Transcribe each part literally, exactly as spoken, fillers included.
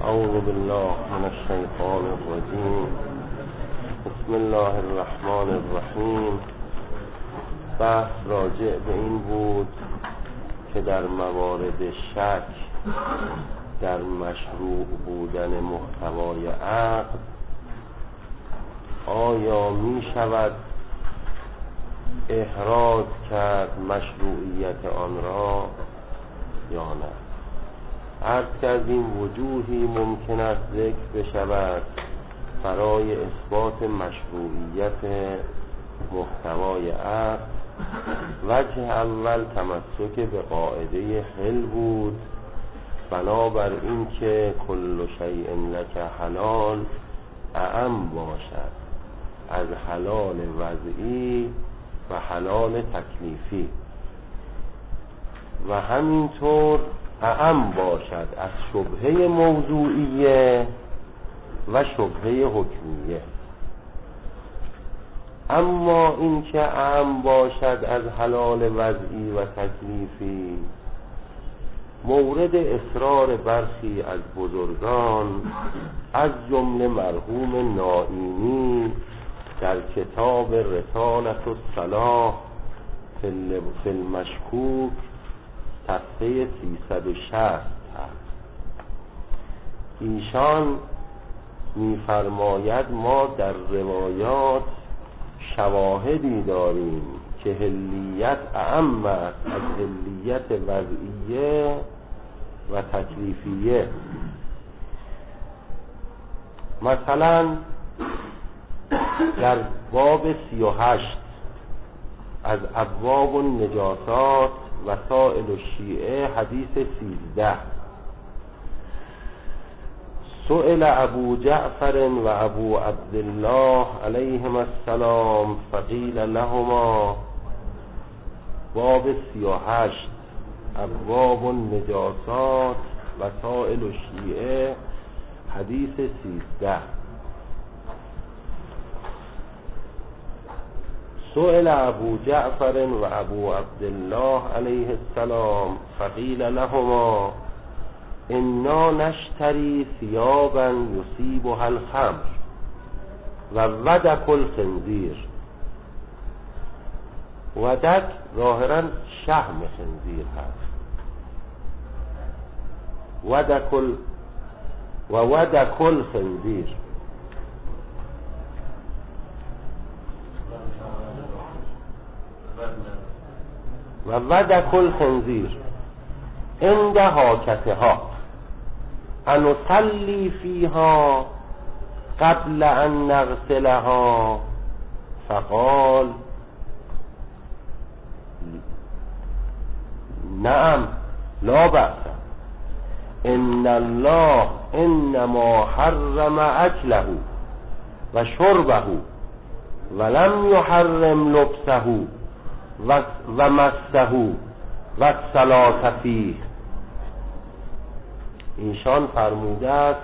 اعوذ بالله من الشیطان الرجیم. بسم الله الرحمن الرحیم. بحث راجع به این بود که در موارد شک در مشروع بودن محتوای عقد آیا می شود احراز کرد مشروعیت آن را یا نه. عرض کردیم وجوهی ممکن است ذکر بشود برای اثبات مشروعیت محتوای عقد. وجه اول تمسک به قاعده حل بود، بنابر این که کل شیء لک حلال اعم باشد از حلال وضعی و حلال تکلیفی، و همینطور اعم باشد از شبهه موضوعیه و شبهه حکمیه. اما این که اعم باشد از حلال وضعی و تکلیفی مورد اصرار برخی از بزرگان از جمله مرحوم نائینی در کتاب رسالة الصلاح فی المشکوک صفحه سیصد و شصت هست. ایشان می‌فرماید ما در روایات شواهدی داریم که حلیت اعم است از حلیت وضعیه و تکلیفیه. مثلا در باب سی و هشت از ابواب النجاسات وسائل الشیعه حدیث سیزده سئل ابو جعفر و ابو عبدالله علیهما السلام فقیل لهما، باب سی و هشت ابواب النجاسات وسائل الشیعه حدیث سیزده. سئل ابو جعفر و ابو عبدالله علیه السلام فقیل لهما انا نشتری ثیابا یصیبها الخمر و ودک الخنزیر. ودک ظاهرا شحم خنزیر هست. ودک ال و ودک الخنزیر و ودک الخنزیر عند حاکتها ان نصلی فیها قبل ان نغسلها فقال نعم لا بأس ان الله انما حرم اکله و شربه ولم يحرم لبسه و و مسه و الصلاة فیه. ایشان فرموده است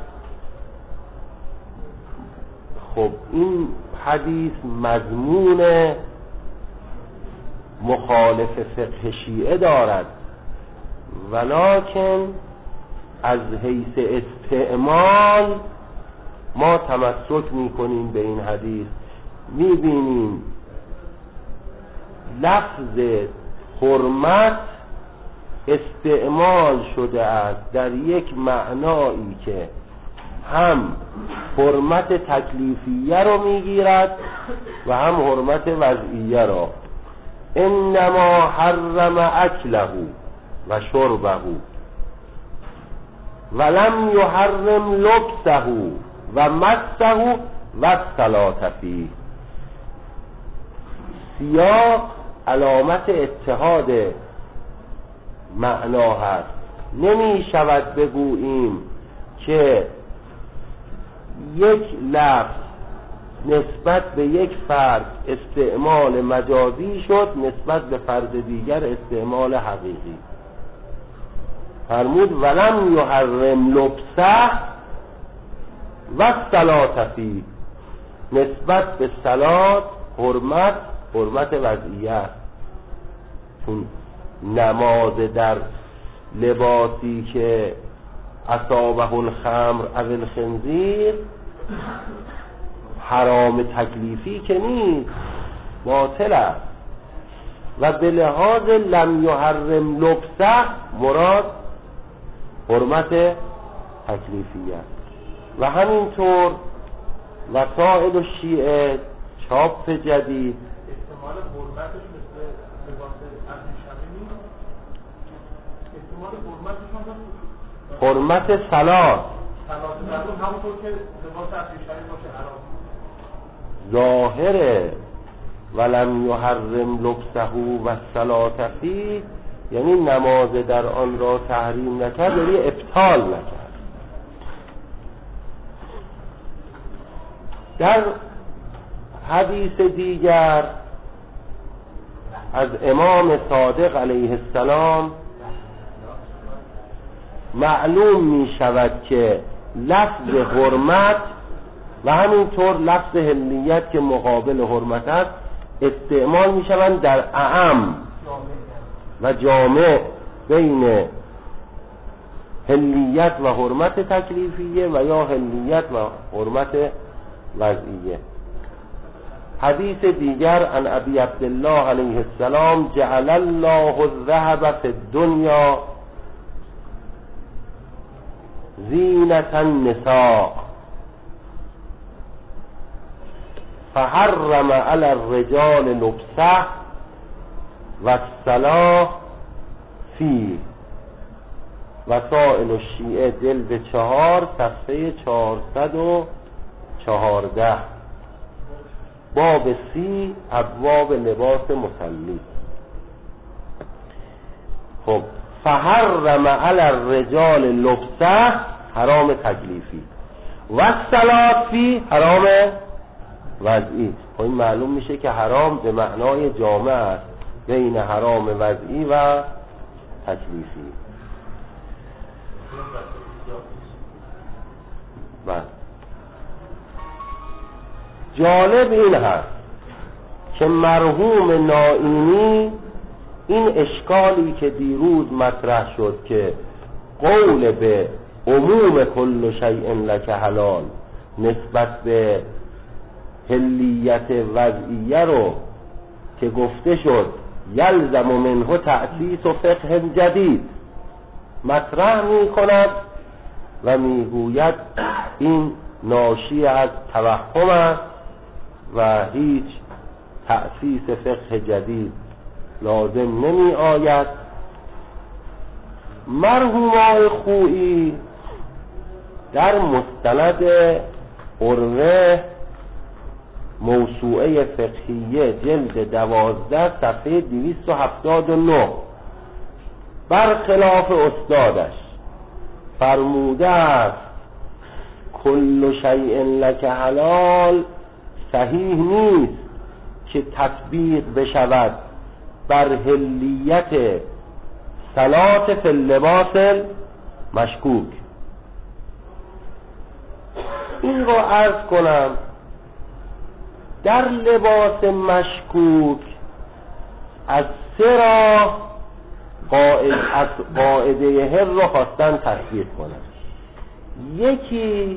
خب این حدیث مضمون مخالف فقه شیعه دارد، ولکن از حیث استعمال ما تمسک میکنیم به این حدیث. میبینیم لفظ حرمت استعمال شده است در یک معنایی که هم حرمت تکلیفیه رو میگیرد و هم حرمت وضعیه را. انما حرم اکله و شربه ولم یحرم لبسه و مسه و الصلاة فیه. سیاق علامت اتحاد معنا هست. نمی شود بگوییم که یک لفظ نسبت به یک فرد استعمال مجازی شد، نسبت به فرد دیگر استعمال حقیقی. فرمود ولم یحرم لبسه و الصلاة فیه، نسبت به صلات حرمت حرمت وضعیه، چون نماز در لباسی که اصابه الخمر او الخنزیر حرام تکلیفی که نیست، باطل است. و به لحاظ لم یحرم لبسه مراد حرمت تکلیفی است. و همینطور وسائل الشیعه چاپ جدید احتمال حرمتش مثل لباس ابریشمی نیست. احتمال حرمتش هم حرمت صلات صلات درون همونطور که لباس ابریشمی باشه حرام. ظاهره ولم یحرم لبسه و الصلاة فیه، یعنی نماز در آن را تحریم نکرد، یعنی ابطال نکرد. در حدیث دیگر از امام صادق علیه السلام معلوم می شود که لفظ حرمت و همینطور لفظ حلیت که مقابل حرمت است استعمال می شوند در اعم و جامع بین حلیت و حرمت تکلیفیه و یا حلیت و حرمت وضعیه. حدیث دیگر عن ابی عبدالله علیه السلام جعل الله الذهب فی الدنیا زینة النساء فحرم علی الرجال لبسه و الصلاة فیه. وسائل الشیعه جلد چهار صفحه چهارصد و چهارده باب سی ابواب لباس مصلی. خب فحرم علی الرجال لبسه حرام تکلیفی و الصلاة فیه حرام وضعی. خب این معلوم میشه که حرام به معنای جامع است بین حرام وضعی و تکلیفی. بله. جالب این هست که مرحوم نائینی این اشکالی که دیروز مطرح شد که قول به عموم کل شیء لک حلال نسبت به حلیت وضعیه رو که گفته شد یلزم منه تأسیس و فقه جدید مطرح می کند و می گوید این ناشی از توهم است و هیچ تأسیس فقه جدید لازم نمی آید. مرحوم آقای خویی در مستند عروه موسوعه فقهیه جلد دوازده صفحه دویست و هفتاد و نه برخلاف استادش فرموده است کل شیء لک حلال صحیح نیست که تطبیق بشود بر حلیت صلات فی اللباس مشکوک. این رو عرض کنم در لباس مشکوک از سه راه قاعده از قاعده هر رو خواستن تطبیق کنن. یکی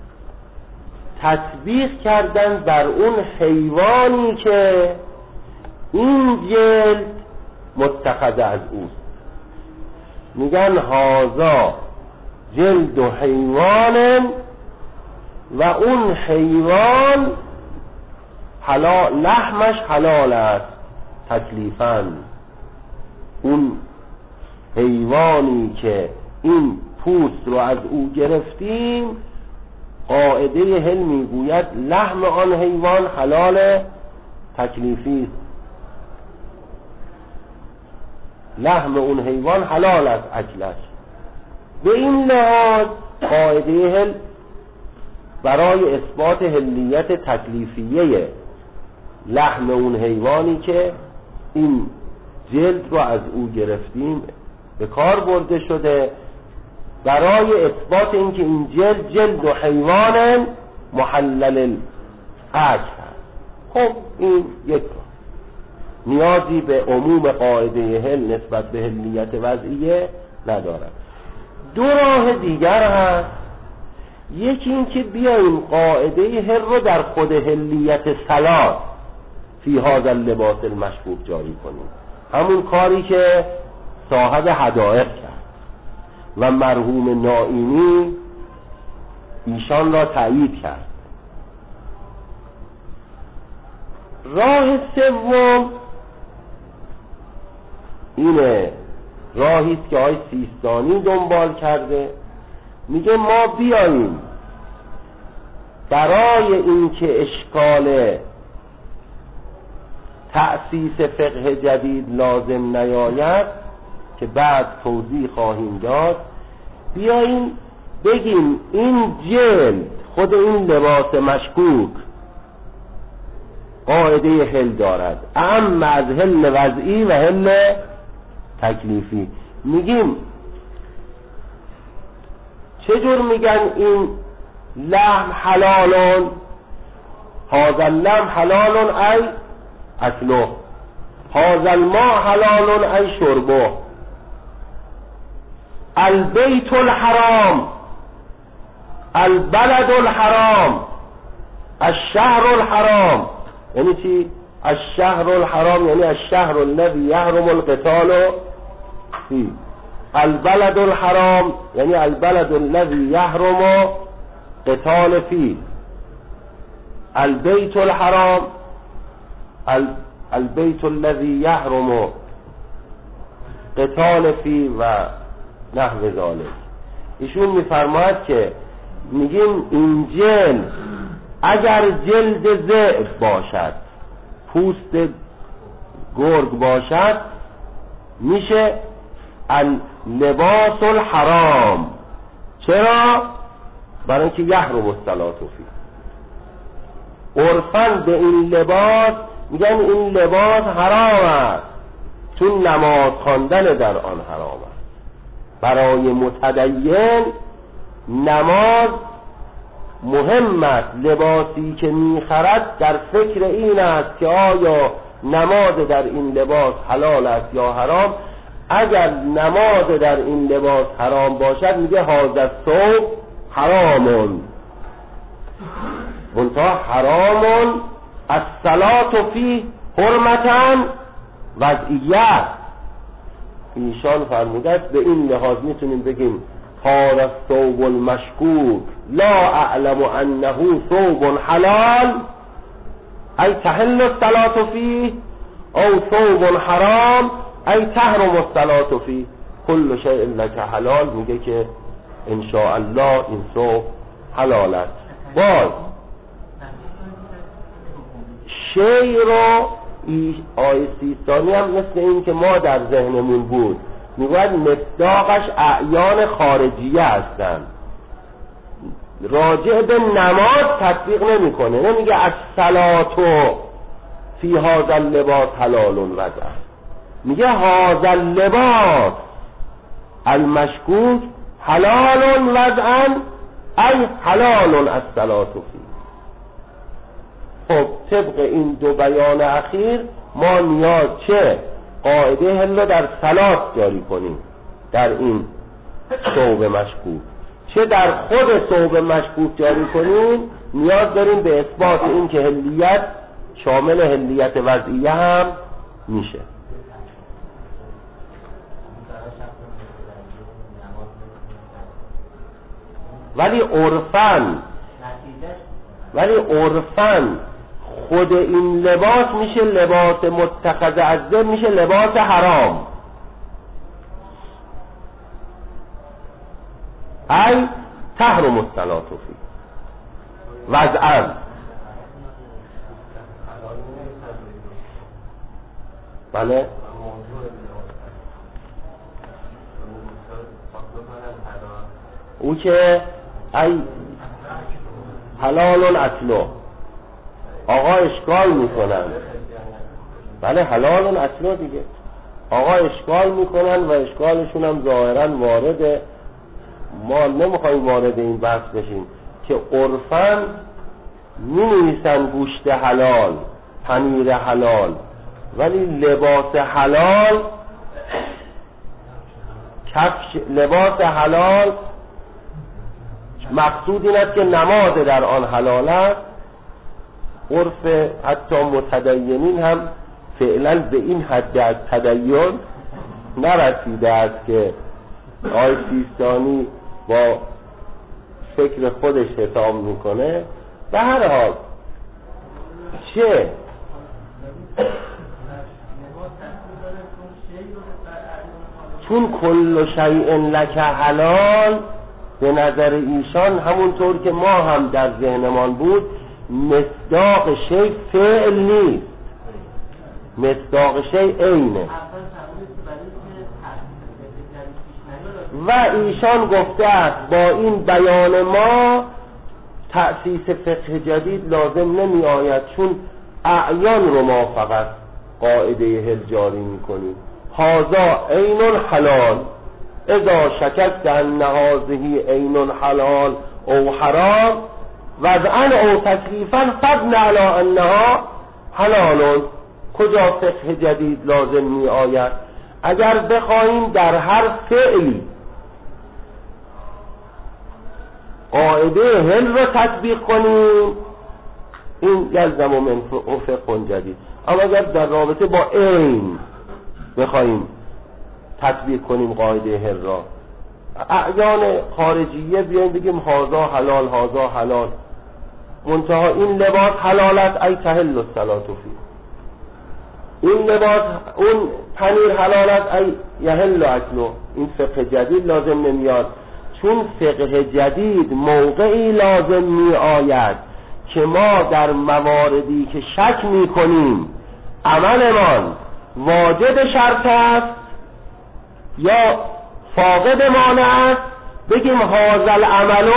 تطبیق کردن بر اون حیوانی که این جلد متخذ از اوست، میگن هازا جلد و حیوان و اون حیوان حلال لحمش حلال است تکلیفاً. اون حیوانی که این پوست رو از او گرفتیم قاعده هل میگوید لحم آن حیوان حلال تکلیفی است، لحم اون حیوان حلال است اکلش. به این لحاظ قاعده هل برای اثبات حلیت تکلیفیه لحم اون حیوانی که این جلد رو از او گرفتیم به کار برده شده برای اثبات اینکه این جلد جلد و حیوان محلل الاکل هست. خب این یک نیازی به عموم قاعده هل نسبت به حلیت وضعیه ندارد. دو راه دیگر هست. یکی این که بیاییم قاعده هل رو در خود هلیت صلات فی هذا اللباس المشکوک جاری کنیم، همون کاری که صاحب هدایق کرد و مرحوم نائینی ایشان را تایید کرد. راه سوم اینه، راهی است که آقای سیستانی دنبال کرده، میگه ما بیاییم برای اینکه اشکال تأسیس فقه جدید لازم نیاید که بعد توضیح خواهیم داد، بیاییم بگیم این جلد خود این لباس مشکوک قاعده حل دارد، اما از حل وضعی و حل تکلیفی. میگیم چجور میگن این لحم حلالون، هذا اللحم حلالون ای اکله، هذا الماء حلالون ای شربه، البیت الحرام، البلد الحرام، الشهر الحرام. یعنی چی؟ الشهر الحرام یعنی الشهر الذي يحرم القتال فيه، البلد الحرام یعنی البلد الذي يحرم قتال فيه، البيت الحرام البيت الذي يحرم قتال فيه و نحو ذلك. ایشون میفرماید که میگیم این جلد اگر جلد ذئب باشد، پوست گرگ باشد، میشه لباس الحرام. چرا؟ برای اینکه یحرم الصلاة فیه. عرفاً به این لباس میگن این لباس حرام است، چون نماز خواندن در آن حرام است. برای متدین نماز مهم است. لباسی که میخرد در فکر این است که آیا نماز در این لباس حلال است یا حرام. اگر نماز در این لباس حرام باشد میگه هذا الثوب حرامون، منتها حرامون الصلاة فیه حرمتاً وضعیه. ایشان فرموده است به این لحاظ میتونیم بگیم هذا الثوب المشکوک لا اعلم انه ثوب حلال ای تحل الصلاة فیه او ثوب حرام ای تحرم الصلاة فیه. کل شیء لک حلال، میگه که ان شاء الله این ثوب حلال است. باز شی رو آیه سیستانی هم مثل این که ما در ذهنمون بود، میگوید مصداقش اعیان خارجیه هستن، راجع به نماز تطبیق نمیکنه. نمیگه الصلاة فی هذا اللباس حلال وضع، میگه هذا اللباس المشکوک حلال وضعا ای حلال الصلاة فی. خب طبق این دو بیان اخیر ما نیاز چه قاعده حل در صلات جاری کنیم در این ثوب مشکوک، چه در خود ثوب مشکوک جاری کنیم. نیاز داریم به اثبات این که حلیت شامل حلیت وضعیه هم میشه. ولی عرفاً ولی عرفاً خود این لباس میشه لباس متخذ از ذهن، میشه لباس حرام. ای تحرم الصلاة فیه وضعاً. بله او که ای حلال اصله. آقا اشکال میکنن، بله حلال اصله دیگه. آقا اشکال میکنن و اشکالشون هم ظاهرا وارده، ما نمیخوایم وارد این بحث بشیم که عرفاً مینویسن گوشت حلال، پنیر حلال، ولی لباس حلال کفش لباس حلال مقصود این است که نماز در آن حلال است. عرف حتی متدینین هم فعلا به این حد از تدین نرسیده است که آقای سیستانی با فکر خودش حساب میکنه. به هر حال چه چون کل شیء لک حلال به نظر ایشان همونطور که ما هم در ذهنمان بود مصداق شیء فعل نیست، مصداق شیء عینه. و ایشان گفته است با این بیان ما تأسیس فقه جدید لازم نمی آید، چون اعیان رو ما فقط قاعده حل جاری می کنیم. هذا عین حلال اذا شکست ان هذه عین حلال او حرام وضعا او تکلیفا فبن علی انها حلال. کجا فقه جدید لازم می آید؟ اگر بخواهیم در هر فعلی قاعده حل رو تطبیق کنیم این یلزم من فقه جدید. اما اگر در رابطه با عین بخواهیم تطبیق کنیم قاعده حل را، اعیان خارجیه بیایم بگیم هازا حلال هازا حلال، منتها این لباس حلال است ای تحل الصلاة فی، این لباس اون پنیر حلال است ای یحل اکلو. این فقه جدید لازم نمیاد، چون فقه جدید موقعی لازم می آید که ما در مواردی که شک می کنیم عملمان واجب شرط است یا فاقد مانع است بگیم هذا العمل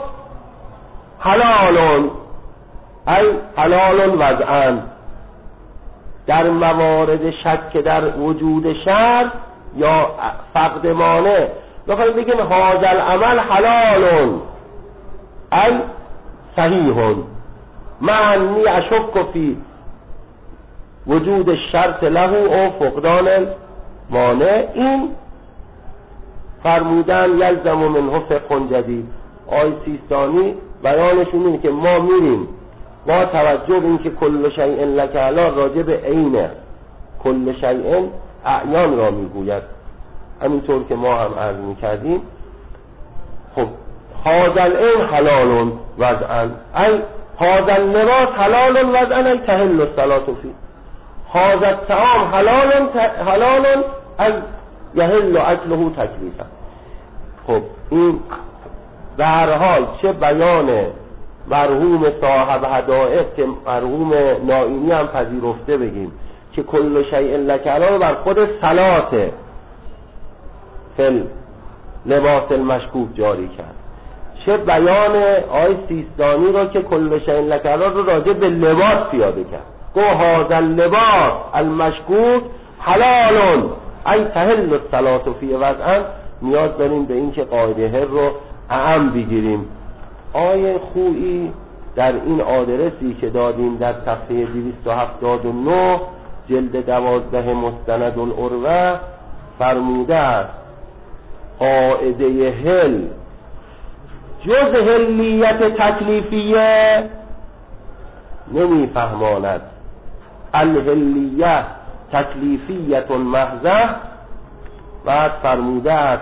حلال ای حلال وضعا. در موارد شک در وجود شرط یا فقد مانع بخواهیم بگیم هذا العمل حلال ای صحیح معنی اشک فی وجود شرط له او فقدان مانع. این فرمودن یلزم منه فقه جدید. آی سیستانی بیانشون اینه که ما میریم با توجه به اینکه کل شیء لک حلال راجع به عینه، کل شیء اعیان را میگوید، همینطور که ما هم عرض میکردیم. خب هذا العین حلال وضعا ای هذا اللباس حلال وضعا ای تحل الصلاة فی، هذا الطعام حلال حلال ای یحل اکله تکلیفا. خب این به هر حال چه بیان مرحوم صاحب حدائق که مرحوم نائینی هم پذیرفته بگیم که کل شیء لک حلال بر خود صلاته فل لباس المشکوک جاری کرد، چه بیان آی سیستانی را که کل شیء لک حلال رو راجع به لباس پیاده کرد، گو هذا اللباس المشکوک حلال ای تحل الصلاة فی وضعا. نیاز داریم به این که قاعده هر رو اعم بگیریم. آیه خویی در این آدرسی که دادیم در صفحه دویست و هفتاد و نه جلد دوازده مستند العروه فرموده است قاعده هل جز هلیت تکلیفیه نمیفهماند، الهلیه تکلیفیت محضه. بعد فرموده است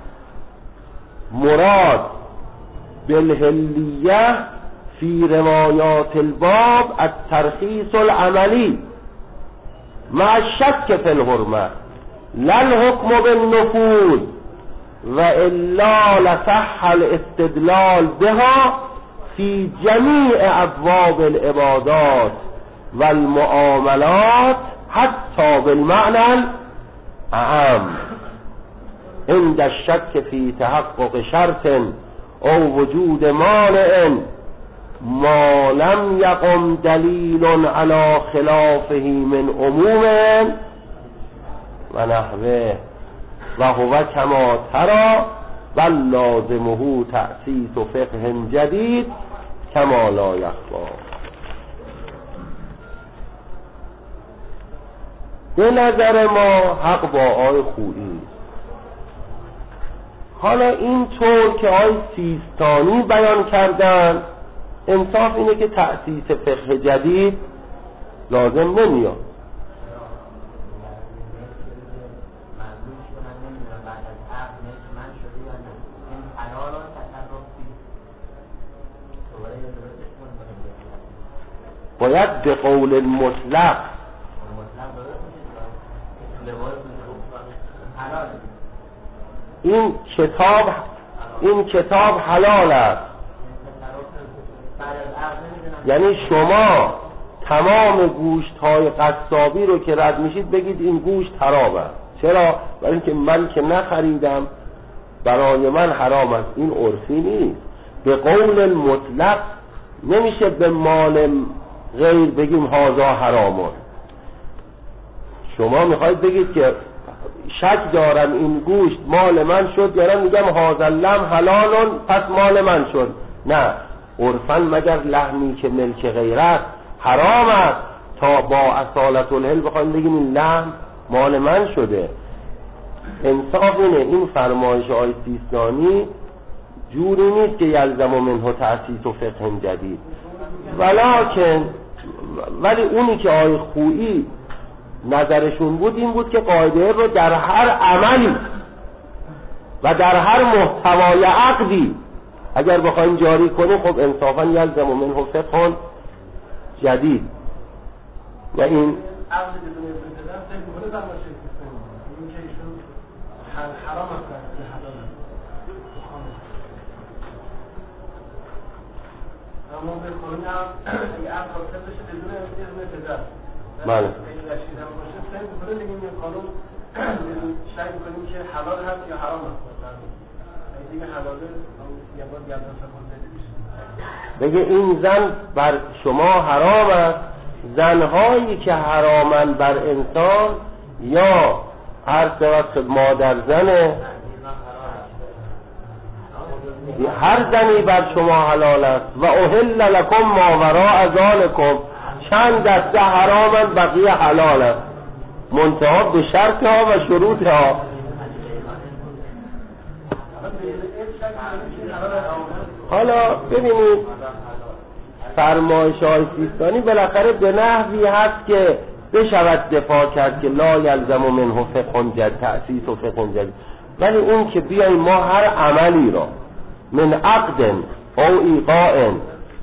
مراد بالهلیه فی روایات الباب الترخیص العملی مع الشک فی الحرمه لا الحکم بالنفوذ و الا لصح الاستدلال بها فی جمیع ابواب العبادات و المعاملات حتی بالمعنى اعم عند الشک فی تحقق شرط او وجود مانع ما لم یقم دلیل علی خلافه من عموم و نحوه و هو کما ترى و لازمه تأسیس فقه جدید کما لا یخفی. به نظر ما حق با آی خویی، حالا این طور که آی سیستانی بیان کردن، انصاف اینه که تأسیس فقه جدید لازم نمیاد. باید به قول مطلق این کتاب این کتاب حلال است. یعنی شما تمام گوشت های قصابی رو که رد میشید بگید این گوشت حرام است. چرا؟ برای اینکه من که نخریدم برای من حرام است. این عرفی نیست. به قول مطلق نمیشه به مال غیر بگیم هذا حرامون. شما میخواید بگید که شک دارم این گوشت مال من شد، یا یعنی میگم هذا اللحم حلالون پس مال من شد. نه، عرفاً مگر لحمی که ملک غیر است حرام است تا با اصالت الهل بخوایم بگیم این لحم مال من شده. انصاف اینه این فرمایش آی سیستانی جوری نیست که یلزم منه تأسیس و فقه جدید، ولکن ولی اونی که آی خویی نظرشون بود این بود که قاعده رو در هر عملی و در هر محتوای عقدی اگر بخوایم جاری کنیم خب انصافا یلزم منه فقه جدید. و این عقد بدون ابتدا فکر می‌کنه در باشه این که ایشون حرام است که حلال است. اما به قانون اگه عقد حاصل بشه بدون ابتدا بله این رشید هم باشه فکر می‌کنه دیگه این قانون شک می‌کنیم که حلال هست یا حرام است. دیگه حلاله یه بار دیگه بگه این زن بر شما حرام است. زنهایی که حرامن بر انسان یا هر وقت مادر زنه، هر زنی بر شما حلال است. و احل لکم ما وراء ذالکم، چند دسته حرامن بقیه حلال است، منتها به شرط ها و شروط ها. حالا ببینید فرمایش های سیستانی بالاخره به نحوی هست که بشود دفاع کرد که لا یلزم منه فقه جدید، تأسیس و فقه جدید. ولی اون که بیاییم ما هر عملی را من عقد او ایقاع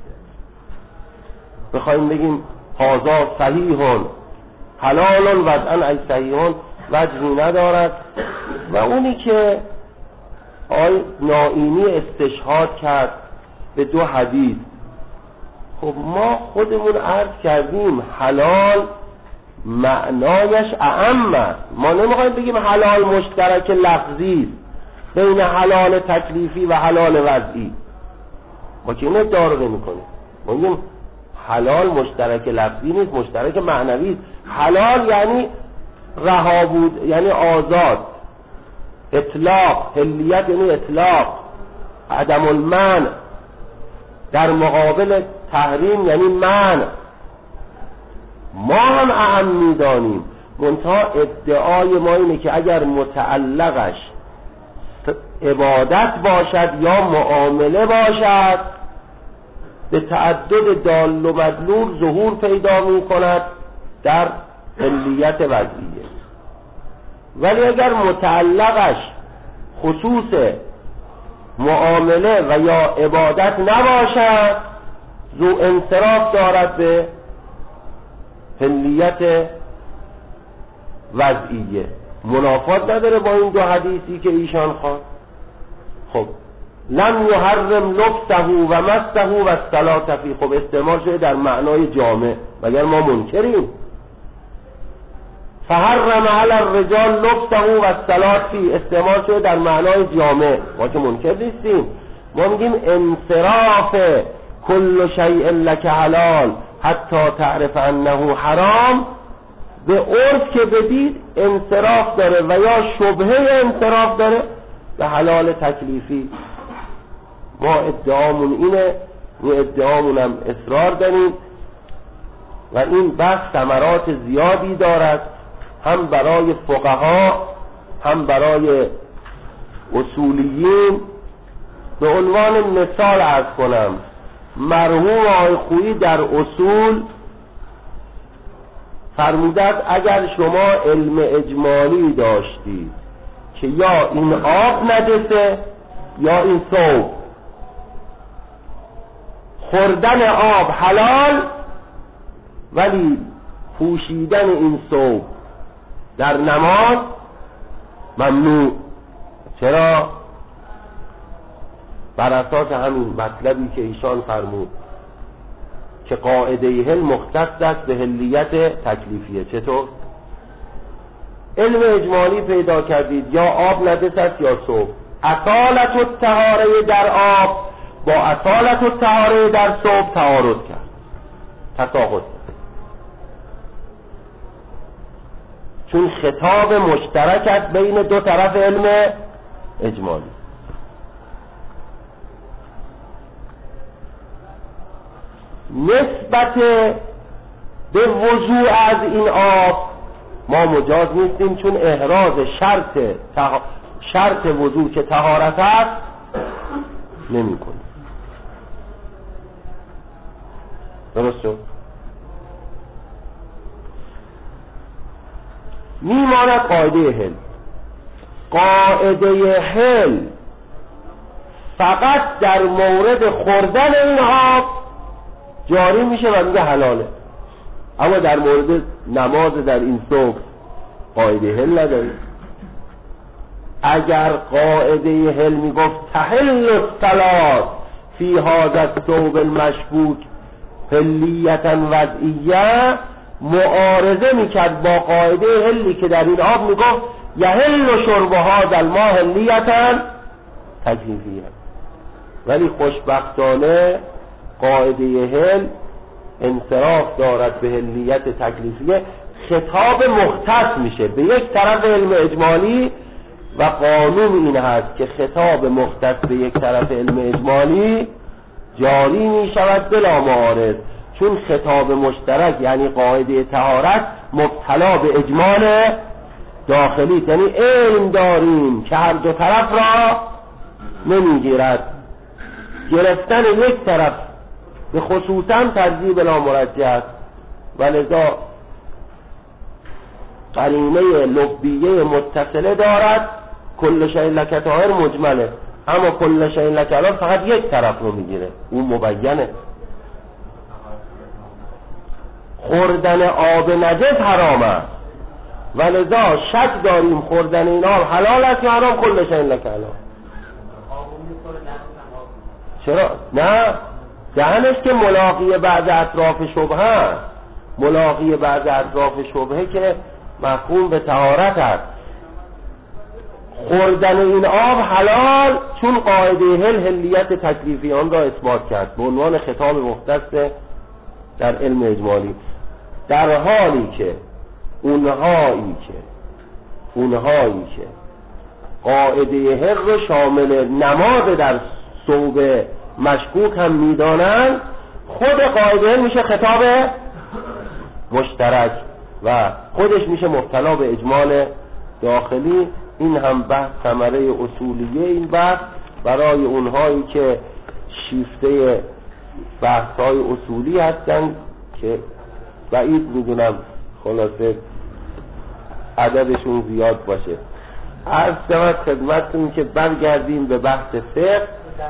بخوایم بگیم هذا صحیح حلال وضعا ای صحیح، وجهی ندارد. و اونی که آی نائینی استشهاد کرد به دو حدیث، خب ما خودمون عرض کردیم حلال معنایش اعم است. ما نمیخوایم بگیم حلال مشترک لفظی بین حلال تکلیفی و حلال وضعی، ما که این ادعا رو نمی‌کنیم. ما میگیم حلال مشترک لفظی نیست، مشترک معنوی است. حلال یعنی رها بود، یعنی آزاد، اطلاق، حلیت یعنی اطلاق، عدم المنع، در مقابل تحریم یعنی منع. ما هم اعم می‌دانیم، منتها ادعای ما اینه که اگر متعلقش عبادت باشد یا معامله باشد به تعدد دال و مدلول ظهور پیدا می‌کند در حلیت وضعیه. ولی اگر متعلقش خصوص معامله و یا عبادت نباشد ذو انصراف دارد به حلیت وضعیه، منافات نداره با این دو حدیثی که ایشان خواند. خب لم یحرم لبسه و مسه و الصلاة فیه، خب استعمال شده در معنای جامع، مگر ما منکریم؟ فحرم علی الرجال لبسه و الصلاة فیه، استعمال شده در معنای جامع، ما که منکر نیستیم. ما میگیم انصراف کل شیء لک حلال حتی تعرف انه حرام، به عرف که بدید انصراف داره و یا شبهه انصراف داره به حلال تکلیفی. ما ادعامون اینه و ادعامون هم اصرار داریم و این بحث ثمرات زیادی دارد، هم برای فقها هم برای اصولیین به عنوان مثال عرض کنم، مرحوم آقای خویی در اصول فرمودند اگر شما علم اجمالی داشتید که یا این آب نجسه یا این ثوب، خوردن آب حلال ولی پوشیدن این ثوب در نماز ممنوع. چرا؟ بر اساس همین مطلبی که ایشان فرمود که قاعده هل مختص است به هلیت تکلیفیه. چطور؟ علم اجمالی پیدا کردید یا آب نجس است یا ثوب، اصالت الطهاره در آب با اصالت الطهاره در ثوب تعارض کرد، تساقط کرد، چون خطاب مشترک است بین دو طرف علم اجمالی. نسبت به وضوع از این آب ما مجاز نیستیم، چون احراز شرط تح... شرط وضوع که طهارت است نمی کنیم. درست شد؟ میماند قاعده هل. قاعده هل فقط در مورد خوردن این آب جاری میشه و میگه حلاله، اما در مورد نماز در این ثوب قاعده هل نداره. اگر قاعده هل میگفت تحل الصلاة فی هذا الثوب المشبوک هلیتا وضعیه، معارضه میکرد با قاعده هلی که در این آب میگفت یحل شرب هذا الماء هلیتا تکلیفیه. ولی خوشبختانه قاعده هل انصراف دارد به هلیت تکلیفیه، خطاب مختص میشه به یک طرف علم اجمالی و قانون این هست که خطاب مختص به یک طرف علم اجمالی جاری میشود بلا معارض، چون خطاب مشترک یعنی قاعده طهارت مبتلا به اجمال داخلی، یعنی علم داریم که هر دو طرف را نمیگیرد. گرفتن یک طرف به خصوصا ترجیح بلا مرجح است و لذا قرینه لبیه متصله دارد. کل شیء لک طاهر مجمله، اما کل شیء لک حلال فقط یک طرف رو میگیره، اون مبینه. خوردن آب نجس حرام است و لذا شک داریم خوردن این آب حلال است یا حرام. کل شیء لک حلال. چرا؟ نه، دهنش که ملاقی بعض اطراف شبهه است، ملاقی بعض اطراف شبهه که مفهوم به طهارت است. خوردن این آب حلال چون قاعده هل هلیت تکلیفی آن را اثبات کرد به عنوان خطاب مختص در علم اجمالی، در حالی که اونهایی که اونهایی که قاعده هل را شامل نماز در ثوب مشکوک هم میدانند، خود قاعده هل میشه خطاب مشترک و خودش میشه مبتلا به اجمال داخلی. این هم بحث ثمره اصولیه این بحث برای اونهایی که شیفته بحث‌های اصولی هستن که بعید میدونم خلاصه عددشون زیاد باشه. عرض شود خدمتتون که برگردیم به بحث فقه.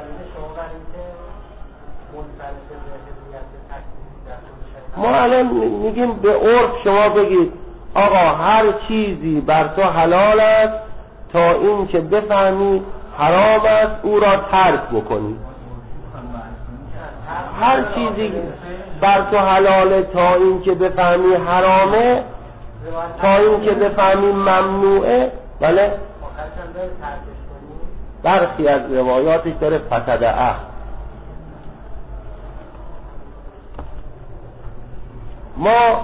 ما الان میگیم به عرف شما بگید آقا هر چیزی بر تو حلال است تا این که بفهمی حرام است او را ترک بکنی. هر چیزی بر تو حلاله تا این که بفهمی حرامه، تا این که بفهمی ممنوعه. بله، برخی از روایاتش داره فتدعه. ما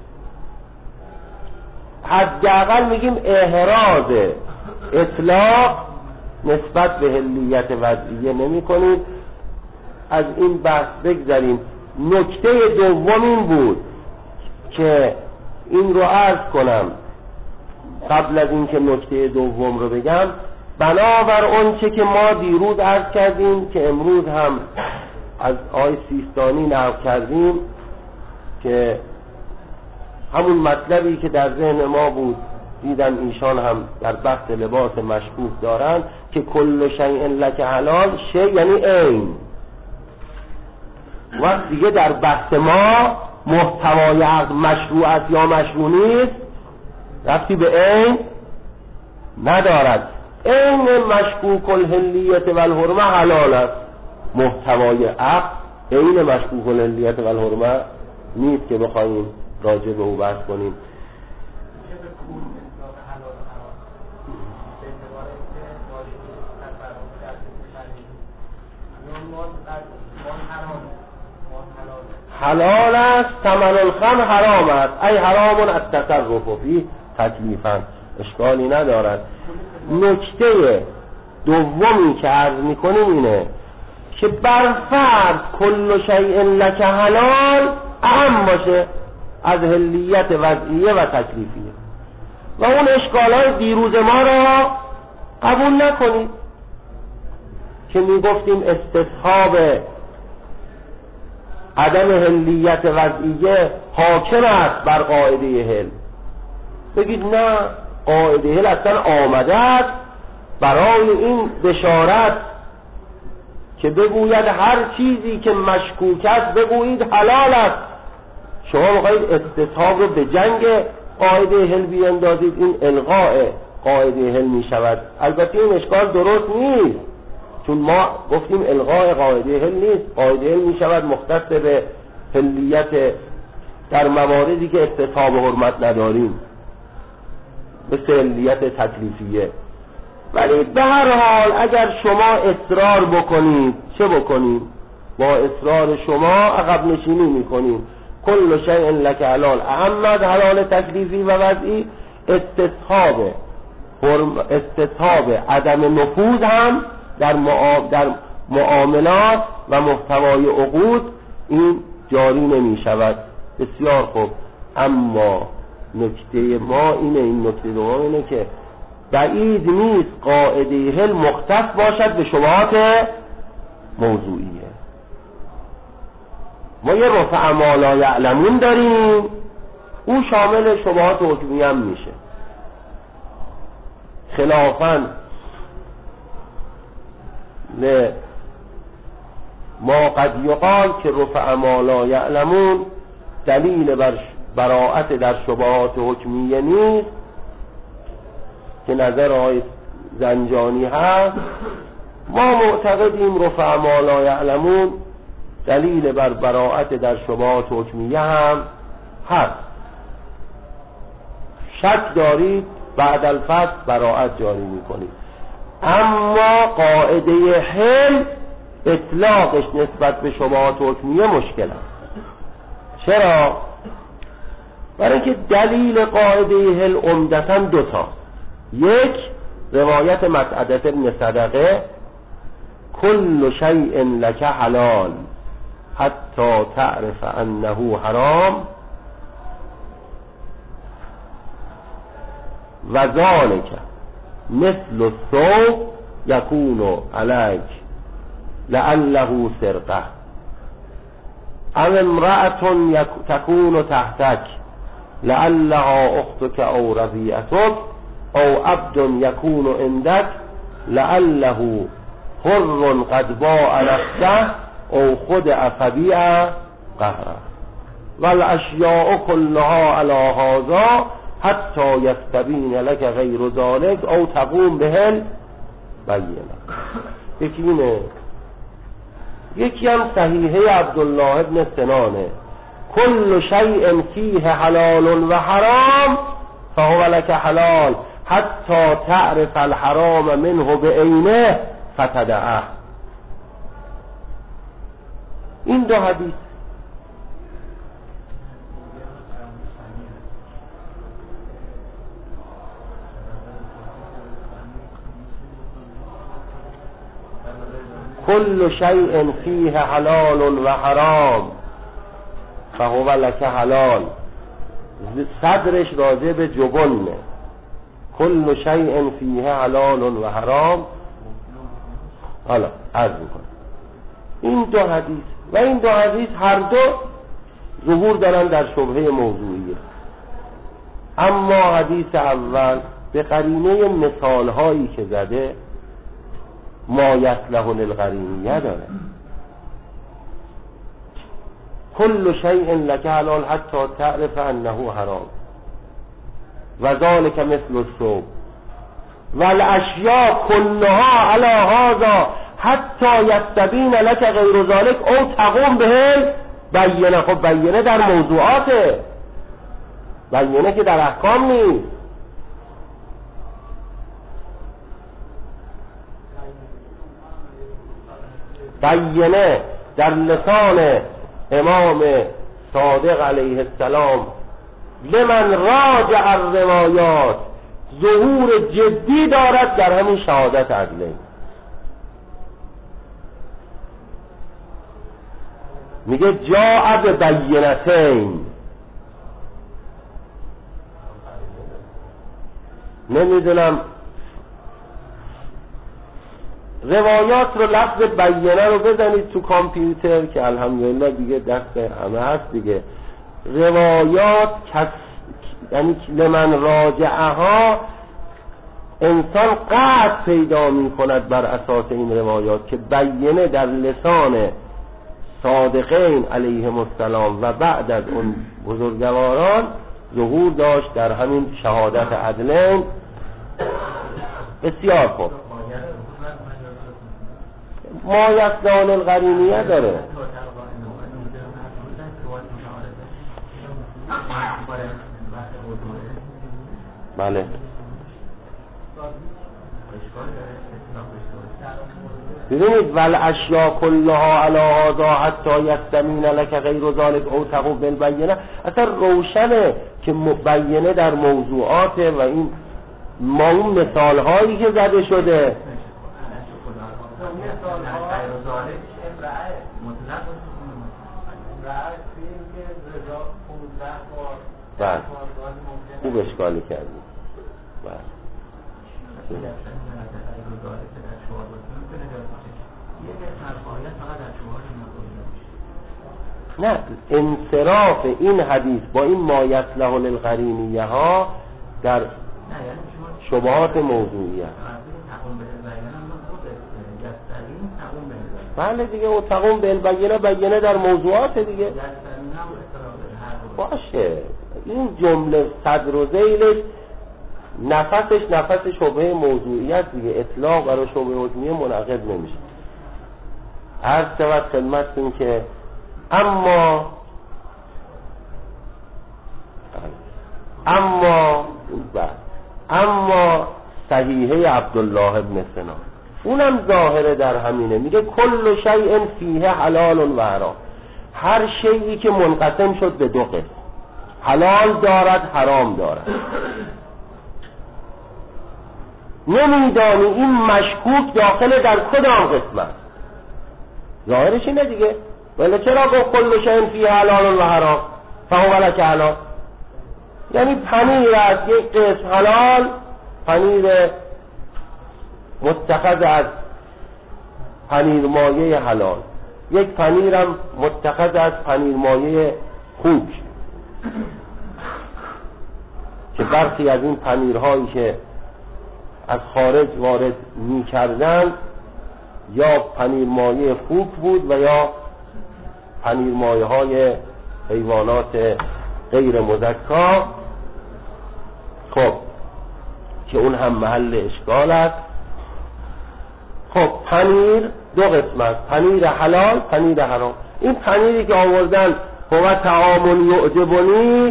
حداقل میگیم احراز اطلاق نسبت به هلیت وضعیه نمی کنیم. از این بحث بگذاریم. نکته دوم این بود که این رو عرض کنم قبل از این که نکته دوم رو بگم، بنابر اون چه که ما دیروز عرض کردیم که امروز هم از آقای سیستانی نقل کردیم که همون مطلبی که در ذهن ما بود، دیدم ایشان هم در بحث لباس مشکوک دارن که کل شیء لک حلال، شیء یعنی عین. وقت دیگه در بحث ما محتوای عقد مشروع است یا مشروع نیست رفتی به عین ندارد. عین مشکوک الحلیت و الحرمه حلال است، محتوای عقد عین مشکوک الحلیت و الحرمه نیست که بخوایم راجع به او بحث کنیم. حلال است، ثمن الخمر حرام است، ای حرام التصرف فیه تکلیفا، اشکالی ندارد. نکته دومی که عرض میکنیم اینه که برفرض کل شیء لک حلال اهم باشه از حلیت وضعیه و تکلیفیه و اون اشکالات دیروز ما را قبول نکنید که میگفتیم استصحاب عدم حلیت وضعیه حاکم است بر قاعده حل. بگید نه، قاعده حل اصلا آمده است برای این بشارت که بگوید هر چیزی که مشکوک است بگویید حلال است. شما میخواید استصحاب رو به جنگ قاعده حل بیاندازید، این الغاء قاعده حل میشود. البته این اشکال درست نیست، چون ما گفتیم الغاء قاعده حل نیست، قاعده حل میشود مختص به حلیت در مواردی که استصحاب حرمت نداریم، مثل حلیت تکلیفیه. ولی به هر حال اگر شما اصرار بکنید، چه بکنید؟ با اصرار شما عقب نشینی میکنید. کل شیء لک حلال اهم از حلال تکلیفی و وضعی. استصحاب استصحاب عدم نفوذ هم در در معاملات و محتوای عقود این جاری نمی شود. بسیار خوب، اما نکته ما اینه، این نکته دوم اینه که بعید نیست قاعده حل مختص باشد به شبهات موضوعیه. ما یه رفع ما لا یعلمون داریم، او شامل شبهات حکمی هم میشه. خلافاً ما قد یقال که رفع ما لا یعلمون دلیل بر براءت در شبهات حکمیه نیست، که نظر آقای زنجانی هست. ما معتقدیم رفع ما لا یعلمون دلیل بر براءت در شبهات حکمیه هم هست. شک دارید بعد الفصل براءت جاری میکنید. اما قاعده حل اطلاقش نسبت به شبهات حکمیه مشکل است. چرا؟ برای اینکه دلیل قاعده حل عمدتاً دو تا. یک، روایت مسعدة ابن صدقه کل شیء لک حلال حتی تعرف انه حرام و ذالک مثل الثوب یکون علیک لعله سرقه او امرأة تكون تحتك لعلها اختك او رضیعتك او عبد یکون عندك لعله حر قد باع نفسه او خدع فبیع قهره والاشیاء کلها علی هذا حتی یستبین لك غیر ذلك او تقوم بهل بینه. یکی اینه. یکی هم صحیحه عبدالله ابن سنانه کل شیء فیه حلال و حرام فهو لك حلال حتی تعرف الحرام منه بعینه فتدعه. این دو حدیث کل شیء فیه حلال و حرام فهو لک حلال. صدرش راجع به جبنه. کل شیء فیه حلال و حرام. حالا عرض میکنم این دو حدیث و این دو حدیث هر دو ظهور دارن در شبهه موضوعیه، اما حدیث اول به قرینه مثال هایی که زده ما یصلح للقرینیه داره. کل شیء لک حلال حتی تعرف انه حرام و ذلک مثل الصوم والاشیاء كلها على هذا حتی یستبین لک غیر ذلک او تقوم به بینه. خب بینه در موضوعاته، بینه که در احکام نیست. بینه در لسان امام صادق علیه السلام لمن راجع الروایات ظهور جدی دارد در همین شهادت عدلین. میگه جاء ببینتین، نمیدونم روایات رو لفظ بینه رو بزنید تو کامپیوتر که الحمدلله دیگه دست همه هست دیگه. روایات کس یعنی لمن راجعها انسان قطع پیدا می کند بر اساس این روایات که بینه در لسان صادقین علیهم السلام و بعد از اون بزرگواران ظهور داشت در همین شهادت عدلین. بسیار خوب. ما یصلح للقرینیه داره. بله ببینید والاشیاء کلها علی هذا حتی یستبین لک غیر ذلک او تقوم بالبینه. اصلا روشنه که مبینه در موضوعاته و این ما اون مثال هایی که زده شده بله خوب اشکالی کردیم. بله نه انصراف این حدیث با این ما یصلح للقرینیه ها در شبهات موضوعیه. بله دیگه او تقوم بالبینه، بینه در موضوعات دیگه باشه. این جمله صدر و ذیلش نفسش نفس شبهه موضوعیت دیگه، اطلاق برای شبهه حکمیه منعقد نمیشه. عرض شود خدمتتون که اما اما اما صحیحه عبدالله ابن سنا اونم ظاهره در همینه، میگه کل شیء فیه حلال و حرام. هر شیئی که منقسم شد به دو قسم، حلال دارد حرام دارد، نمیدانی این مشکوک داخل در کدام قسم است. ظاهرش اینه دیگه. ولی چرا گفت کل شیء فیه حلال و حرام فهو لک حلال؟ یعنی پنیر است یک قسم حلال، پنیر متخذ از پنیر مایه حلال، یک پنیرم متخذ از پنیر مایه خوک که برخی از این پنیرهایی که از خارج وارد می کردن یا پنیر مایه خوک بود و یا پنیر مایه های حیوانات غیر مزکا. خب که اون هم محل اشکال است. خب پنیر دو قسم است، پنیر حلال، پنیر حرام. این پنیری که آوردن هو طعام یعجبنی،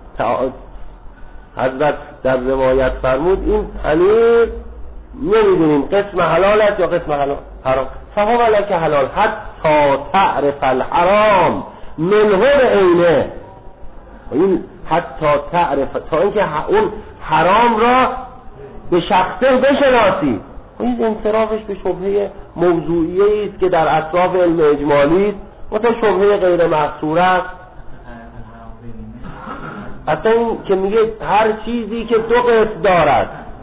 حضرت در روایت فرمود این پنیر نمیدونیم قسم حلال است یا قسم حرام. فهو لک حلال حتی تعرف الحرام منه بعینه. این حتی تعرف تا اینکه اون حرام را به شخصه بشناسی. این انصرافش به شبهه موضوعیه است که در اطراف علم اجمالی است و تا شبهه غیر محصوره است. اصلا این که میگه هر چیزی که دو قسم دارد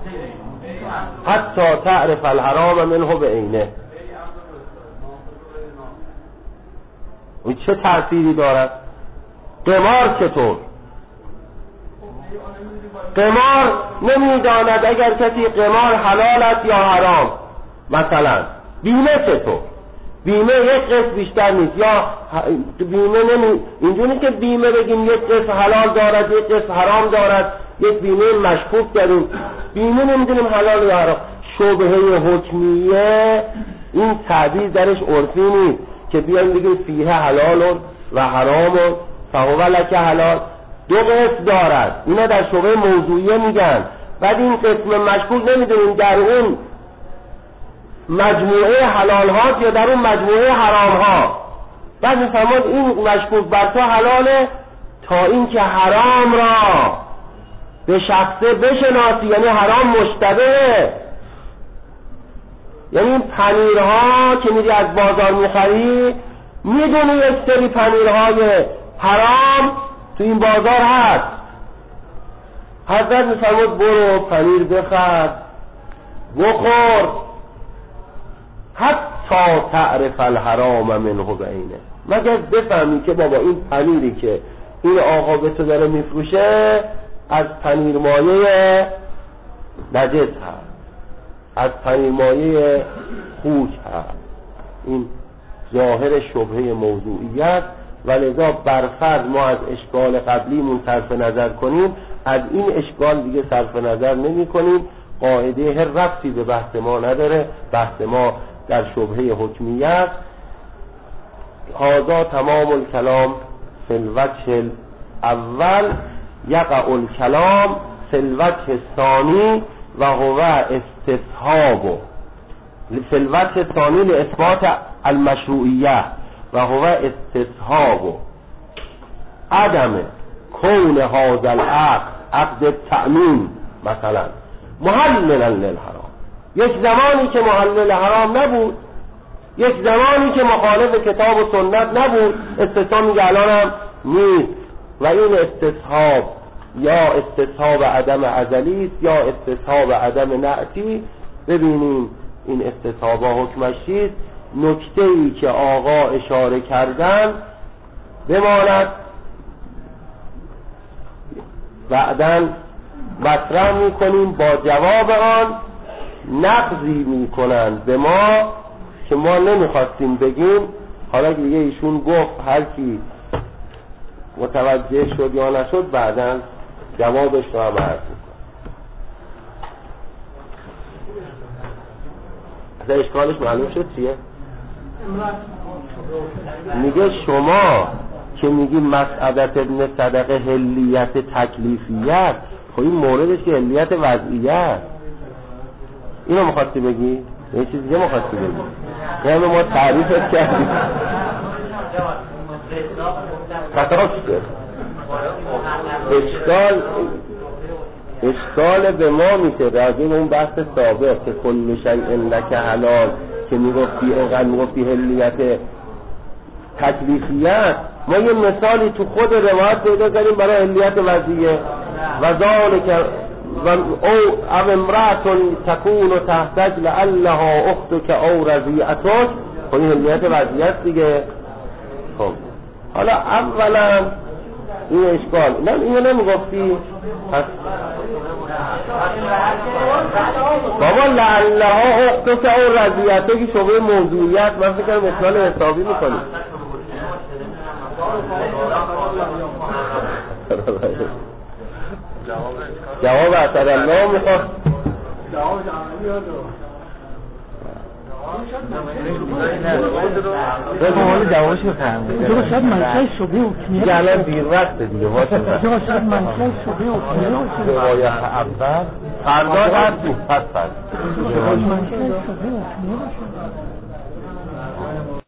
حتی تعرف الحرام منه به عینه. این چه تأثیری دارد؟ قمار چطور؟ قمار نمیداند اگر کسی قمار حلال است یا حرام. مثلا بیمه چطور؟ بیمه یک قسط بیشتر نیست، یا بیمه نمی اینجوری که بیمه بگیم یک قسط حلال دارد یک قسط حرام دارد، یک بیمه مشکوک داریم. بیمه نمیدونیم حلال یا حرام. شبهه حکمیه این تعبیر درش عرفی نیست که بیان بگیم فیه حلال و حرام فهو لک حلال. دو قسم دارد، اینا در شبهه موضوعیه میگن. بعد این قسم مشکوک نمیدونیم در اون مجموعه حلال ها یا در اون مجموعه حرام ها. بعد میفرماد این مشکوک بر تو حلاله تا اینکه حرام را به شخصه بشناسی، یعنی حرام مشتبه. یعنی این پنیرها که میری از بازار میخری میدونی یک سری پنیرهای حرام تو این بازار هست. حضرت میفرماد برو پنیر بخر بخور حتی تعرف الحرام منه بعینه، مگر بفهمی که بابا این پنیری که این آقا به تو داره میفروشه از پنیر مایه نجس هست، از پنیر مایه خوک هست. این ظاهر شبهه موضوعیت و لذا برفرض ما از اشکال قبلیمون صرف نظر کنیم، از این اشکال دیگه صرف نظر نمی کنیم. قاعده هر ربطی به بحث ما نداره. بحث ما در شبهه حکمیت. هذا تمام الکلام فی الوجه الاول، یقع الکلام فی الوجه الثانی و هو استصحاب فی الوجه الثانی لاثبات المشروعیه و هو استصحاب عدم کون هذا العقد عقد التأمین مثلا محللا للحرام. یک زمانی که محلل حرام نبود، یک زمانی که مخالف کتاب و سنت نبود، استصحاب میگه الان هم نیست. و این استصحاب یا استصحاب عدم ازلی است یا استصحاب عدم نعتی. ببینیم این استصحاب حکمش چیست. نکته ای که آقا اشاره کردن بماند، بعداً مطرح میکنیم با جواب آن. نقضی میکنن به ما که ما نمیخواستیم بگیم. حالا دیگه ایشون گفت هر کی متوجه شد یا نشد بعداً جوابش رو هم عرض میکنم. اصلا اشکالش معلوم شد چیه؟ میگه شما که میگی مسعدت ابن صدقه هلیت تکلیفیت، خب این موردش که هلیت وضعیت. اینو میخواستی بگی؟ یه چیز دیگه میخواستی بگی؟ یعنی ما تعریفت کردیم خطاست. اشکال اشکال به ما میشه راجع به اون بحث سابق که کل شیء لک حلال که میگفتی اینقدر میگفتی هلیت تکلیفیت. ما یه مثالی تو خود روایت پیدا کردیم برای هلیت وضعیه. و ذالک و او او امرأة تکون تحتج لعلها اختک او رضیعتک. خب این هلیت وضعیت دیگه. خب حالا اولا این اشکال نه اینو نمیگفتی پس بابا لعلها اختک او رضیعتک که شبه موضوعیت. من فکر کنم مثال حسابی میکنیم. جواب اثر الله میخواد. جواب جوابش جوابش بفهمید. تو شاید منشأ شبهه حکمیه. دیگه الان دیر وقته دیگه واسه. تو شاید منشأ شبهه حکمیه باشه. روایت اول فردا هست پس فردا. منشأ شبهه حکمیه باشه.